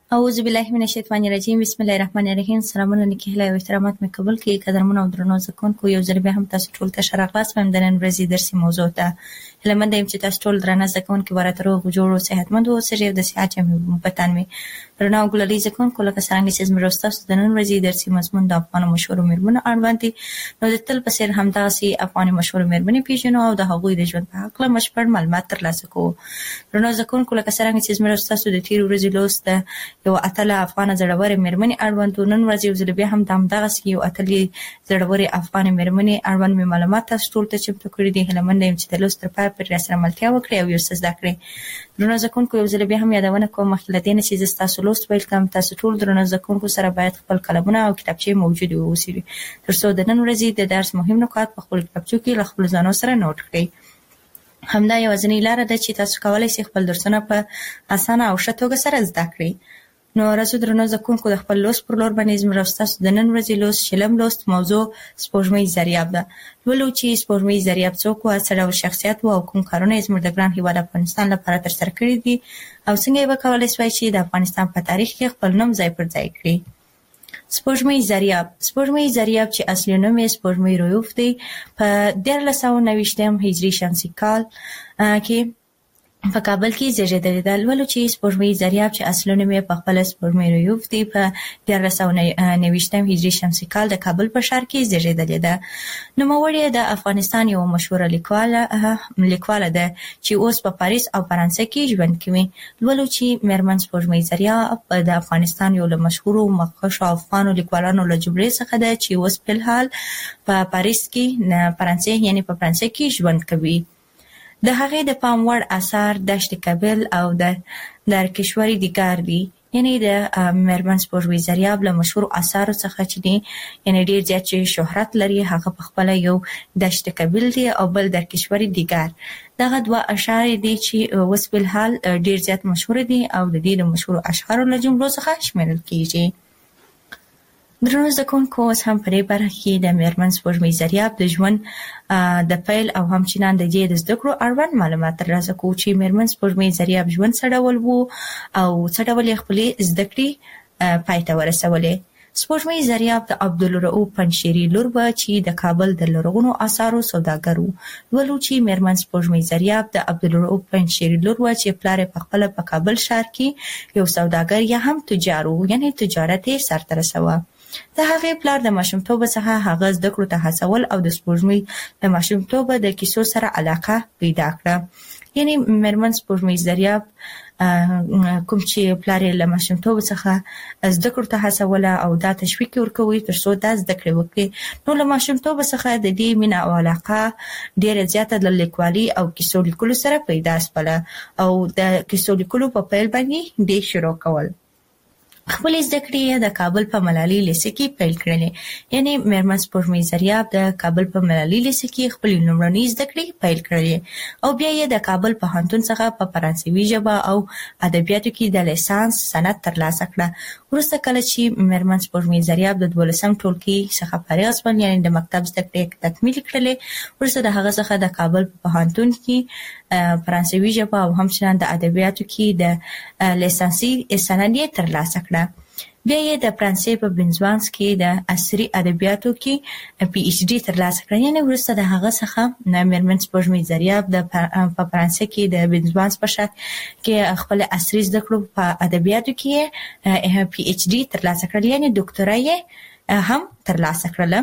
اعوذ بالله من الشیطان الرجیم بسم الله الرحمن الرحیم. سلامونه نیکی هیله او احترامات مې قبول کړئ. قدرمن او درنو زکونکو یو ځل بیا هم تاسو ټول ته ښه راغلاست وایم د نن ورځې درسي موضوع ته. هیله مند یم چې تاسو ټول درانه زکونکي ورته روغ جوړ او صحتمند اوسئ او د صحت جامې په تن وي. درنو او ګلالي زکونکو لکه څنګه چې زموږ تاسو د نن ورځې درسي مضمون د افغان مشهور میرمنو اړوند دي، نو د تل په څیر همداسې افغان مشهور میرمنې پیژنو او د هغوی د ژوند په اړه مشپړ معلومات ترلاسه کوو. درنو زکونکو لکه څنګه چې زموږ تاسو د تیر ورځې لوست یو اتله افغان زړورې میرمنې اړوند نن ورځ یو ځل بیا هم د همدغسې یو اتلې زړورې افغان میرمنې اړوند مې معلومات تاسو ټول ته چمتو کړي دي. هیله منده یم چې د لوست تر پایه پورې راسره ملتیا وکړئ او یو څه زده کړئ. درنو زده کوونکو یو ځل بیا هم یادونه کوم مخکې له دې نه چې زه ستاسو لوست پیل کړم، تاسو ټول درنو زده کوونکو سره باید خپل قلمونه او کتابچې موجود واوسي تر څو د نن ورځې د درس مهم نکات په خپل کتابچو کې له خپلو ځانو سره نوټ کړئ. همدا یوازینۍ لاره ده چې تاسو کولی شئ خپل درسونه په اسانه او ښه توګه سره زده کړئ. نو راځو درنو زده کوونکو د خپل لوست پر لور باندې زموږ ستاسو د نن ورځې لوست شلم لوست موضوع سپوږمۍ ضریاب ده. لولو چې سپوږمۍ ضریاب څوک و، څه ډول شخصیت و او کوم کارونه یې زموږ د ګران هېواد افغانستان لپاره ترسره کړي دي او څنګه یې وکولی شوای چې د افغانستان په تاریخ کې خپل نوم ځای پر ځای کړي. سپوږمۍ ضریاب سپوږمۍ ضریاب چې اصلي نوم یې سپوږمۍ رویوف دی، په دیارلس سوه نوېشتم هجري شمسي کال کې په کابل کې زیږېدلې ده. لولو چې سپوږمۍ ضریاب چې اصلي نوم یې په خپله سپوږمۍ رویوف دی، په دیارلس سوه نوېشتم هجري شمسي کال د کابل په ښار کې زیږېدلې ده. نوموړې د افغانستان یوه مشهوره لیکواله لیکواله ده چې اوس په پاریس او فرانسه کې ژوند کوي. لولو چې میرمن سپوږمۍ ضریاب د افغانستان یو له مشهورو مخکښو افغانو لیکوالانو له جملې څخه ده چې اوس فلحال په پاریس کې فرانسې یعنې په فرانسه کې ژوند کوي. د هغې د پام وړ اثار دشت کابل او د درکشوري دیګار دي. یعنې د میرمن سپوږمۍ ضریاب له مشهورو اثارو څخه چې دي یعنې ډېر زیات چې شهرت لري هغه په خپله یو دشت کابل دی او بل درکشوري دیګار. دغه دوه اشعار دي چې اوس فلحال ډېر زیات مشهوره دي او د دې د مشهورو اشعارو له جملو څخه شمیرل کیږي. درنو زده کوونکو اوس هم په دې برخه کې د میرمن سپوږمۍ ضریاب د ژوند د پیل او همچنان د دې د زده کړو اړوند معلومات ترلاسه کوو چې میرمن سپوږمۍ ضریاب ژوند څه ډول و او څه ډول یې خپلې زده کړې پای ته ورسولې. سپوږمۍ ضریاب د عبدالرؤف پنجشیري لور وه چې د کابل د لرغونو اثارو سوداګر و. لولو چې میرمن سپوږمۍ ضریاب د عبدالرؤف پنجشیري لور وه چې پلار یې پخپله په کابل ښار کې یو سوداګر یا هم تجار و، یعنې تجارت یې سرته رسوه. د هغې پلار د ماشومتوبه څخه هغه زده کړو ته هڅول او د سپوږمۍ د ماشومتوبه د کیسو سره علاقه پیدا کړه. یعنې میرمن سپوږمۍ ضریاب کوم چې پلار یې له ماشومتوبه څخه زده کړو ته هڅوله او دا تشویق یې ورکوي تر څو دا زده کړې وکړي. نو له ماشومتوبه څخه د دې مینه او علاقه ډېره زیاته د لیکوالي او کیسو لیکلو سره پیدا شوله او د کیسو لیکلو په پیل باندې دې شروع کول. خپلې زده کړې یې د کابل په ملالي لیسه کې پیل کړلې. یعنې میرمن سپوږمۍ ضریاب د کابل په ملالي لیسه کې خپلې لومړنۍ زده کړې پیل کړلې او بیا یې د کابل پوهنتون څخه په فرانسوي ژبه او ادبیاتو کې د لیسانس سند ترلاسه کړه. وروسته کله چې میرمن سپوږمۍ ضریاب د دولسم ټولګي څخه فارغه شوه، یعنې د مکتب زده کړې تکمیل کړلې، وروسته د هغه څخه د کابل په پوهنتون کې فرانسوي ژبه او همچنان د ادبیاتو کې د لیسانسي سند یې ترلاسه کړه. بیا یې د فرانسې په بنزوانس کې د عصري ادبیاتو کې پی ایچ ډي ترلاسه کړه. یعنې وروسته د هغه څخه میرمن سپوږمۍ ضریاب د په فرانسې کې د بنزوانس په ښار کې خپل عصري زده کړو په ادبیاتو کې پی ایچ ډي ترلاسه کړل، یعنې ډاکټرا یې هم ترلاسه کړله.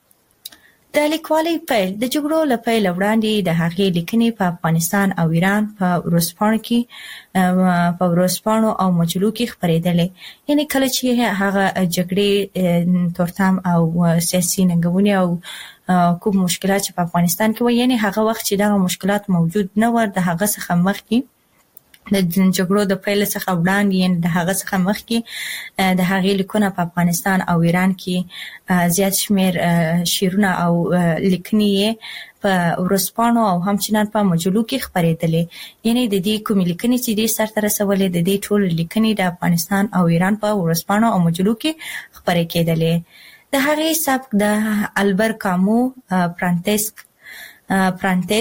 د لیکوالۍ پیل د جګړو له پیله وړاندې د هغې لیکنې په افغانستان او ایران په ورځپاڼو کې په ورځپاڼو او مجلو کې خپرېدلې. یعنې کله چې هغه جګړې تورتم او سیاسي ننګونې او کوم مشکلات چې په افغانستان کې وو، یعنې هغه وخت چې دغه مشکلات موجود نه وو، د هغه څخه مخکې د جګړو د پیل څخه وړاندې یعنې د هغه څخه مخکې د هغې لیکونه په افغانستان او ایران کې زیات شمېر شعرونه او لیکنې یې په ورځپاڼو او همچنان په مجلو کې خپرېدلې. یعنې د دې کومې لیکنې چې دې سرته رسولې د دې ټولې لیکنې د افغانستان او ایران په ورځپاڼو او مجلو کې خپرې کېدلې. د هغې سبک د البر کامو، فرانتسک فرانتس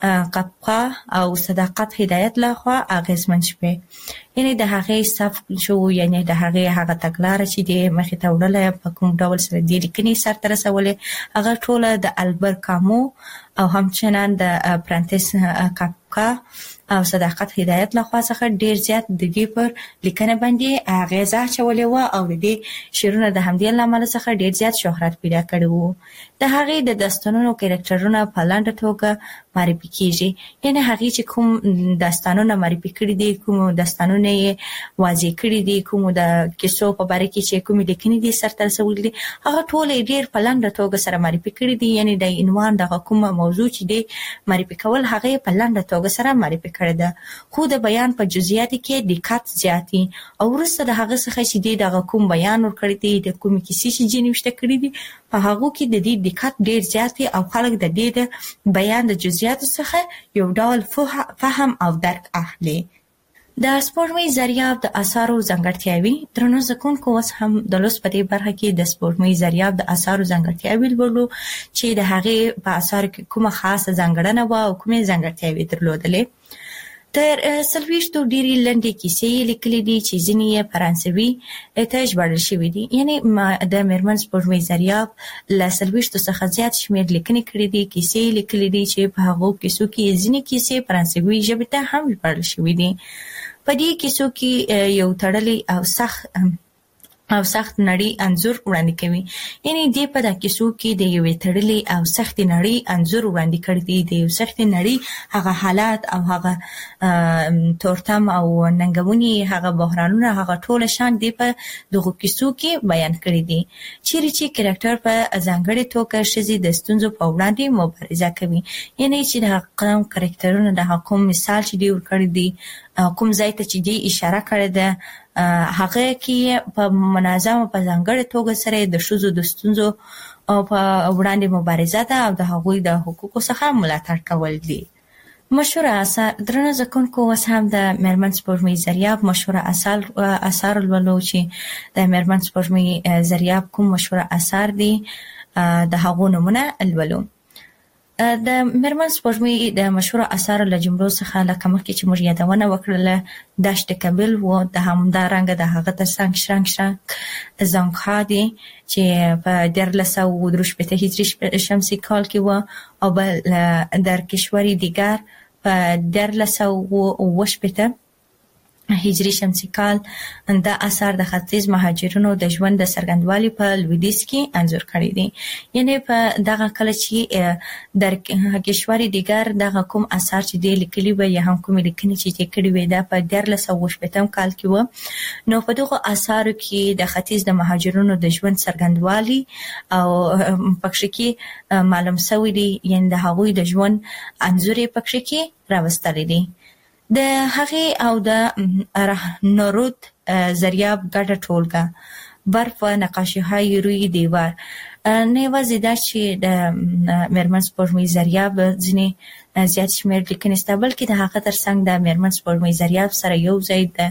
قفقه او صداقت هدایت لخوا اغیزمن شوه. یعنی د هغه صف شو، یعنی د هغه هغه تګلاره چې د مخې ته وړله په کوم ډول سره د لیکنې سرته رسولې، هغه ټوله د البر کامو او همچنان د فرانسیس کافکا او صداقت هدایت لخوا څخه ډیر زیات د دې پر لیکنه باندې اغیزه چولې و او د دې شعرونه د همدې لامل څخه ډیر زیات شهرت پیدا کړی وو. د هغه د داستانونو کریکټرونه په لاندې توګه معرفي کیږي، یعنی هغه چې کوم داستانونه معرفي کړي دي، کوم داستانونه یې واضح کړي دي، کوم د کیسو په اړه کې چې کوم لیکنې دي سرته رسولې دي، هغه ټول ډیر په لاندې توګه سره معرفي کړي دي. یعنی د عنوان د کومه موضوع چې دی معرفي کول هغه په لاندې توګه سره معرفي کړي ده، خو د بیان په جزئیات کې دقت زیاتی او ورسره د هغه څخه چې دی د کوم بیان ور کړی دی، د کوم کیسې چې جنوشته کړی دي، په هغه کې د دې دقت ډیر زیاتی او خلک د دې د بیان د جزئیات څخه یو ډول فهم او درک اخلي. د سپوږمۍ ذریاب د آثارو ځانګړتیاوي درنو زکونکو اوس هم د لوست په دې برخه کې د سپوږمۍ ذریاب د آثارو ځانګړتیاوي ولولو چې د هغه په آثارو کې کومه خاصه ځانګړنه و او کومه ځانګړتیاوي درلودلې. تر سلويشتو ډېری لنډې کیسې لیکلې دي چې ځینې یې فرانسوي ته ژباړل شوي دي. یعنی د میرمن سپوږمۍ ذریاب له سلويشتو څخه زیات شمېر لیکنې کړې دي، کیسې لیکلې دي چې په هغو کیسو کې ځینې کیسې فرانسوي ژبې ته هم ژباړل شوي دي. په دې کیسو کې یو تړلی او سخت او سخت نړۍ انځور وړاندې کوي. یعنی دې په د کیسو کې د یوې تړلې او سخت نړۍ انځور وړاندې کړی دی، د یو سخت نړۍ هغه حالات او هغه تورتم او ننګونې، هغه بحرانونه، هغه ټول شان دی په دغه کیسو کې بیان کړی دي. چیرې چې کریکټر په ځانګړې توګه ښځې د ستونزو په وړاندې مبارزه کوي، یعنی چې د کوم کریکټرونو د کوم مثال چې دی ورکړی دی، کوم ځای ته چې دی اشاره کړې ده، هغه کې په منظمه په ځانګړې توګه سره د ښځو د ستونزو په وړاندې مبارزه ده او د هغوی د حقوقو څخه ملاتړ کول دي. مشهور اثار درنه ځکونکو اوس هم د میرمن سپوږمۍ ذریاب مشهور اثار اثار لولو چې د میرمن سپوږمۍ ذریاب کوم مشهور اثار دي د هغو نمونه لولو. د میرمن سپوږمۍ د مشهور اثارو له جملو څخه لکه مخکې چې موږ یادونه وکړله دشت کابل و، د همدارنګه د هغه ترڅنګ شرنګ شرنګ زانګها دي چې په دیارلس سوه درې شپېته هجري شمسي کال کې و، او بل در کشوری دیگر په دیارلس سوه اوه شپېته هجري شمسي کال. دا اثار د ختیځ مهاجرینو د ژوند د څرګندوالي په لویدیځ کې انځور کړی دي. یعنی په دغه کله چې در کشوری دیگر دغه کوم اثار چې دی لیکلي وي یا هم کوم لیکنې چې دی کړی وي دا په دیارلس سوه اوه شپېته کال کې و، نو په دغه اثارو کې د ختیځ د مهاجرینو د ژوند څرګندوالي او پکښې کې معلوم شوی دی، یعنی د هغوی د ژوند انځور یې پکښې کې راوستلی دی. د هغې او د رهنورود ذریاب ګډه ټولګه برف و نقاشی‌های روی دیوار. نه یوازې دا چې د میرمن سپوږمۍ ذریاب ځینې زیات شمېر لیکنې شته، بلکې د هغه ترڅنګ د میرمن سپوږمۍ ذریاب سره یو ځای د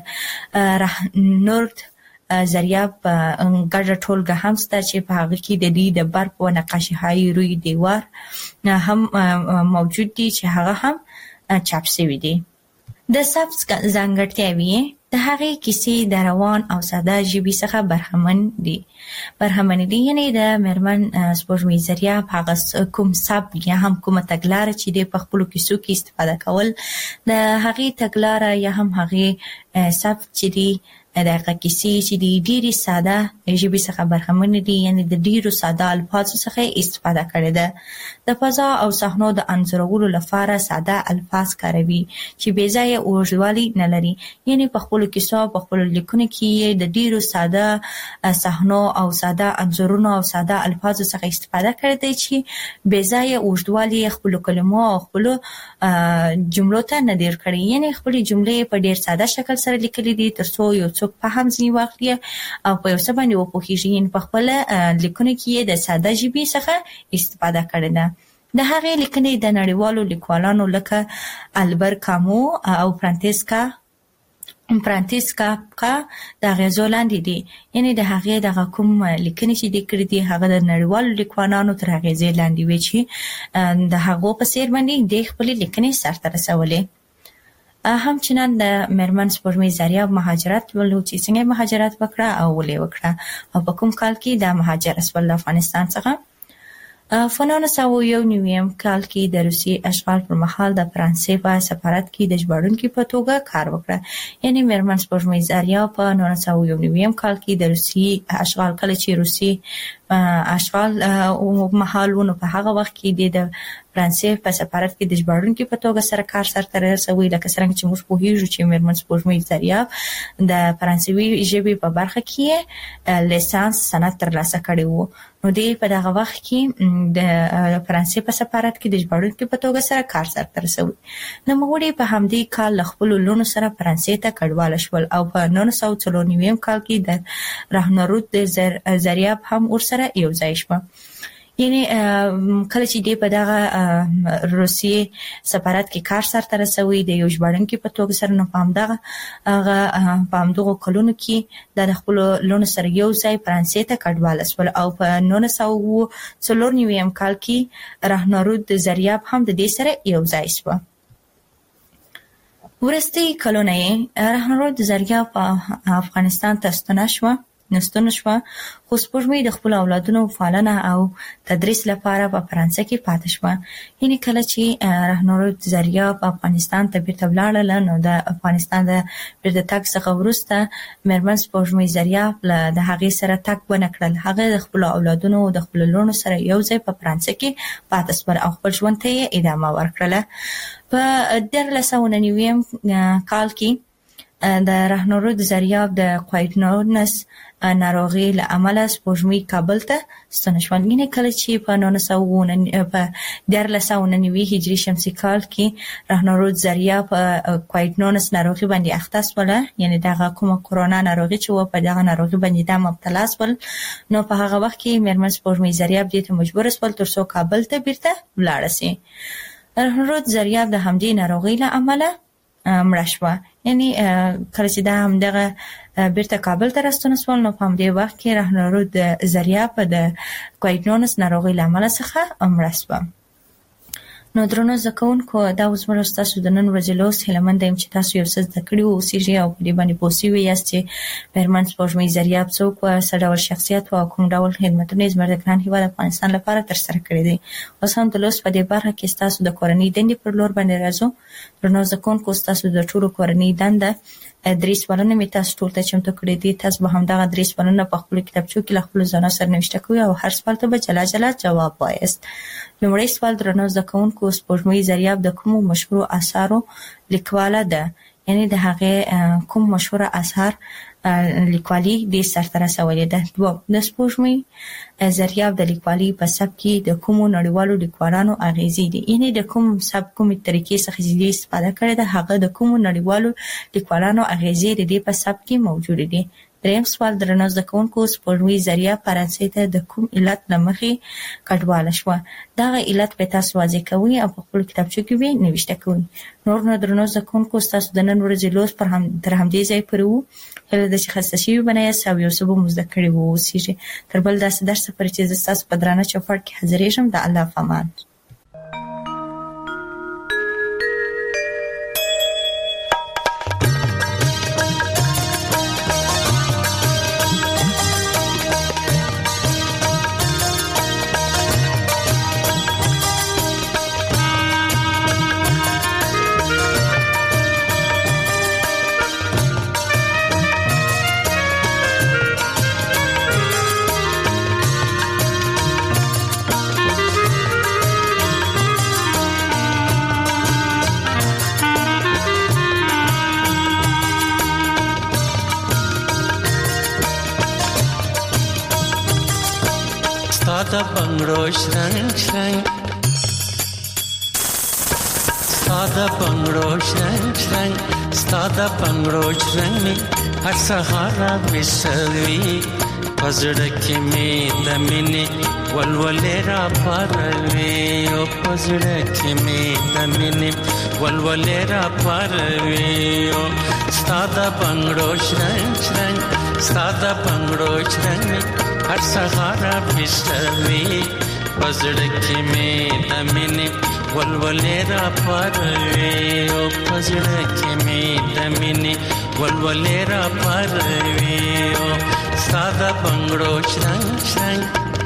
رهنورد ذریاب ګډه ټولګه هم شته چې په هغه کې د دې د برف و نقاشی‌های روی دیوار هم موجود دي چې هغه هم چاپ شوي دي. د سبز ځانګړتیاوې د هغې کیسې د روان او ساده ژبې څخه برخمن دي برخمن دي یعنی د میرمن سپوږمۍ ذریاب هغه کوم سبک یا هم کومه تګلاره چې د خپلو کیسو کې استفاده کول، د هغې تګلاره یا هم هغې سبک چې دی د هغه کیسې چې دی ډېرې ساده ژبې څخه برخمن دي، یعنی د ډېرو ساده الفاظو څخه استفاده کړې ده. د فضا او صحنو د انځورولو لپاره ساده الفاظ کاروي چې بې ځایه اوږدوالی نه لري، یعنی په خپلو کیسو په خپلو لیکنو کې د ډېرو ساده صحنو او ساده انځورونو او ساده الفاظو څخه استفاده کړې ده چې بې ځایه اوږدوالی خپلو کلمو او خپلو جملو ته نه ډېر کړي، یعنی خپلې جملې په ډېر ساده شکل سره لیکلي دي تر څو یو څوک په هم ځینې واخلي او په یو څه باندې وپوهېږي، یعنې په خپله لیکنو کې یې د ساده ژبې څخه استفاده کړې ده. د هغې لیکنې د نړیوالو لیکوالانو لکه البر کامو او فرانسیس فرانسیس کافکا د غزو لاندې دي، یعنی د هغې د کوم لیکنې چې د کړې دي هغه د نړیوالو لیکوالانو تر غزې لاندې وي چې د هغو په څیر باندې د خپل لیکنې سرته رسولې. همچنان د میرمن سپوږمۍ زریاب مهاجرت ولو چې څنګه مهاجرت وکړه او ولې وکړه او په کوم کال کې د مهاجرت ول افغانستان څخه. په نولس سوه یو نوي کال کې د روسیې اشغال پر مهال د فرانسې په سفارت کې د ژباړونکي په توګه کار وکړه. یعنی میرمن سپوږمۍ زریاب په نولس سوه یو نوي کال کې د روسیې اشغال کله چې روسیې اشغال او مهالونو په هغه وخت کې د فرانسې په سفارت کې د ژباړونکي په توګه سره کار سرته رسوي. لکه څنګه چې موږ پوهیږو چې میرمن سپوږمۍ زریاب د فرانسوي ژبې په برخه کې لیسانس سند ترلاسه کړی وو. نو دی په دغه وخت کې د فرانسې په سفارت کې د ژباړونکي په توګه سره کار سرته رسوي. نو موږ په همدې کال خپل لونو سره فرانسې ته کډواله شول او په نولس سوه څلور نوي کال کې د راهنرود د زریاب هم ورسره یو ځای شو. یعنی کله چې دی په دغه روسیې سفارت کې کار سرته رسوي د یو ژباړونکي په توګه سره، نو په همدغه هغه په همدغو کلونو کې د خپلو لونو سره یو ځای فرانسې ته کډواله شول او په نولس سوه څلور نوي کال کې راهنرود د زریاب هم د دې سره یو ځای شو. ورستي کلونه یې راهنرود د زریاب په افغانستان ته ستنه شوه نستونه شوه، خو سپوږمۍ د خپل اولادونو پالنه او تدریس لپاره په فرانسه کې پاتې شوه. یعنی کله چې راهنرود زریاب په افغانستان ته بیرته ولاړله نو د افغانستان د بیرته تګ څخه وروسته میرمن سپوږمۍ زریاب د هغې سره تګ ونه کړل. هغه د خپل اولادونو د خپل لونو سره یو ځای په فرانسه کې پاتې شول او خپل ژوند ته یې ادامه ورکړله. په دیارلس سوه نوي کال کې د راهنرود زریاب د کویډنونس ناروغي له امله سپوږمۍ کابل ته ستنه شول. یعنې کله چې په نولس سوه په دیارلس سوه نوي هجري شمسي کال کې راهنرود زریاب په کویډنونس ناروغي باندې اخته شوله، یعنې دغه کومه کرونا ناروغي چې وه په دغه ناروغي باندې دا مبتلا شول. نو په هغه وخت کې میرمن سپوږمۍ زریاب دې ته مجبوره شول تر څو کابل ته بیرته ولاړه شي. راهنرود زریاب د همدې ناروغي له امله مړه شوه. یعنی کله چې دا همدغه بیرته کابل ته راستنه شول نو په همدې وخت کې راهنرود زریاب د کویډنونس ناروغۍ له امله څخه مړه شوه. نو درنو زده کوونکو دا اوس موږ ستاسو د نن ورځې لوست هیله مند یم چې تاسو یو څه زده کړي اوسیږئ او په دې باندې پوه شوي یاست چې میرمن سپوږمۍ زریاب څوک وه، څه ډول شخصیت وه او کوم ډول خدمتونه یې زموږ د ګران هېواد افغانستان لپاره ترسره کړي دي. اوس هم د لوست په دې برخه کې ستاسو د کورنۍ دندې پر لور باندې راځو. درنو زده کوونکو ستاسو د ټولو کورنۍ دنده درې سوالونه مې تاسو ټول ته چمتو کړي دي. تاسو به همدغه درې سوالونه په خپلو کتابچو کې له خپلو ځانو سره نوشته کوئ او هر سوال ته به جلا جلا جواب وایاست. لومړی سوال درنو زده کوونکو، سپوږمۍ زریاب د کومو مشهورو اثارو لیکواله ده؟ یعنی د هغې کوم مشهوره اثار لیکوالي دې سرته رسولې ده. دوم، د سپوږمۍ زریاب د لیکوالي په سبک کې د کومو نړیوالو لیکوالانو اغیزې دي؟ یعنی د کوم سبک کومې طریقې څخه چې دې استفاده کړې ده هغه د کومو نړیوالو لیکوالانو اغیزې د دې په سبک کې موجودې دي. دریم سوال درنو زده کوونکو، سپوږمۍ زریاب فرانسې ته د کوم علت له مخې کډواله شوه؟ دغه علت به تاسو واضح کوئ او په خپلو کتابچو کې به نوشته کوئ. نور نو درنو زده کوونکو ستاسو د نن ورځې لوست پر هم تر همدې ځای پورې وو. هیله ده چې خسته شوي به نه یاست او یو څه به مو زده کړي واوسیږي. تر بل داسې درسه پورې چې زه ستاسو په درانه چوپړ کې حاضرېږم. د الله په امان. Stada bangro shrang shrang Stada bangro shrang shrang Stada bangro shrang ni har sahara visalvi Pazda ki me damini ولولې را پاروي او پزړه کې مې د مینې ولولې را پاروي او ستاده بنگړو شرنګ شرنګ ستاده بنگړو شرنګ هر سهار بشوي پزړه کې مې د مینې ولولې را پاروي او پزړه کې مې د مینې ولولې را پاروي او ستاده بنگړو شرنګ شرنګ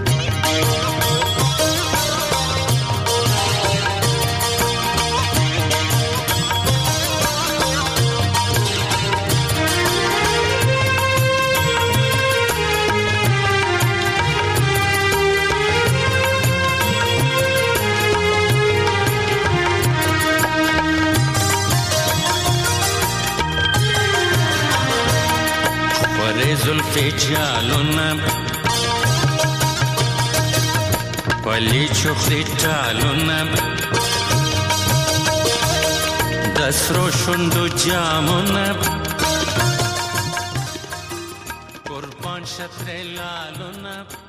زلفی جالونا پلی چخری جالونا دسرو شندو جامونا قربان شتر لالونا